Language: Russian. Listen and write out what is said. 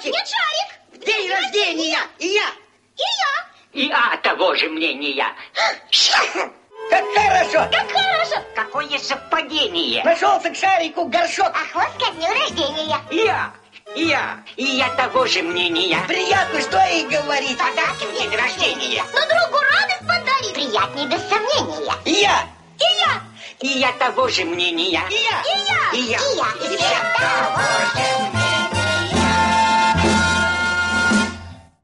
шарики? Нет, шарик. День рождения. И я. И я. И того же мнения. Как хорошо. Как хорошо. Какое совпадение. Нашелся к шарику горшок. Охотка к дню рождения. И я того же мнения. Приятно, что и говорить. Подарки в день рождения. Но другу радость подарить. Приятней без сомнения. И я. И я. И я того же мнения. И я. И я. И я. И я. И я того же мнения.